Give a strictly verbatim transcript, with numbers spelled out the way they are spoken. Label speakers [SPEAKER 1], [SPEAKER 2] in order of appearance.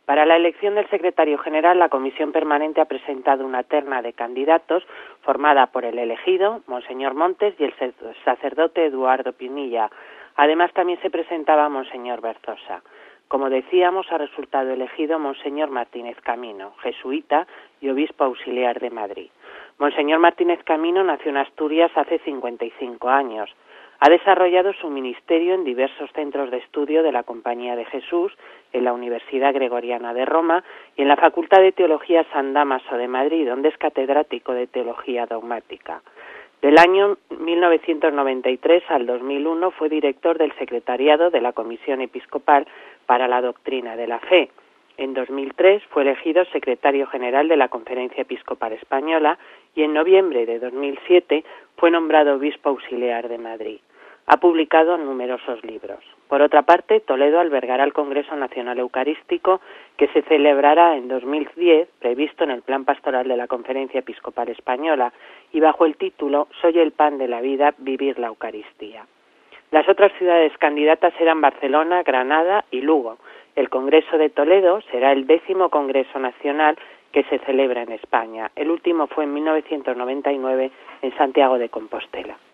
[SPEAKER 1] Para la elección del secretario general, la Comisión Permanente ha presentado una terna de candidatos formada por el elegido, Monseñor Montes, y el sacerdote Eduardo Pinilla. Además, también se presentaba Monseñor Berzosa. Como decíamos, ha resultado elegido Monseñor Martínez Camino, jesuita y obispo auxiliar de Madrid. Monseñor Martínez Camino nació en Asturias hace cincuenta y cinco años. Ha desarrollado su ministerio en diversos centros de estudio de la Compañía de Jesús, en la Universidad Gregoriana de Roma y en la Facultad de Teología San Dámaso de Madrid, donde es catedrático de Teología Dogmática. Del año mil novecientos noventa y tres al dos mil uno fue director del secretariado de la Comisión Episcopal para la Doctrina de la Fe. En dos mil tres fue elegido secretario general de la Conferencia Episcopal Española y en noviembre de dos mil siete fue nombrado obispo auxiliar de Madrid. Ha publicado numerosos libros. Por otra parte, Toledo albergará el Congreso Nacional Eucarístico que se celebrará en dos mil diez, previsto en el Plan Pastoral de la Conferencia Episcopal Española, y bajo el título Soy el pan de la vida, vivir la Eucaristía. Las otras ciudades candidatas eran Barcelona, Granada y Lugo. El Congreso de Toledo será el décimo Congreso Nacional que se celebra en España. El último fue en mil novecientos noventa y nueve en Santiago de Compostela.